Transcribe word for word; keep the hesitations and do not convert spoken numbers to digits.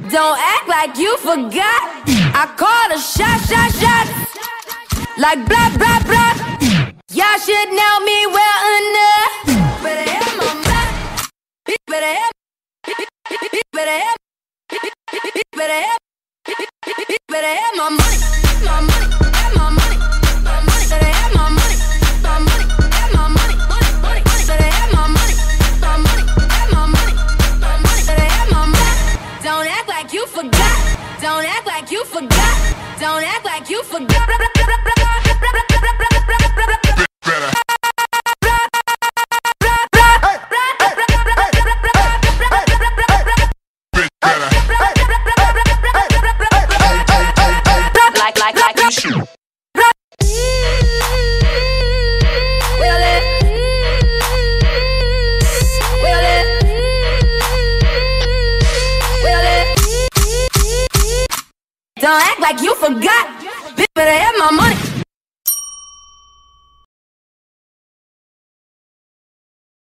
Don't act like you forgot. I called a shot, shot, shot. Like blah, blah, blah. Y'all should know me well enough. Better have my back. Better have. Better have. Better have. Better have my money. My money. Have my money. My money. Better have my money. My money. Have my money. Money. Money. Better have my money. My money. Have my money. My money. Better have my money. Don't act like you forgot. Don't act like you forgot. Don't act like you forgot. Like, like, like you should. Don't act like you forgot. Bitch, better have my money.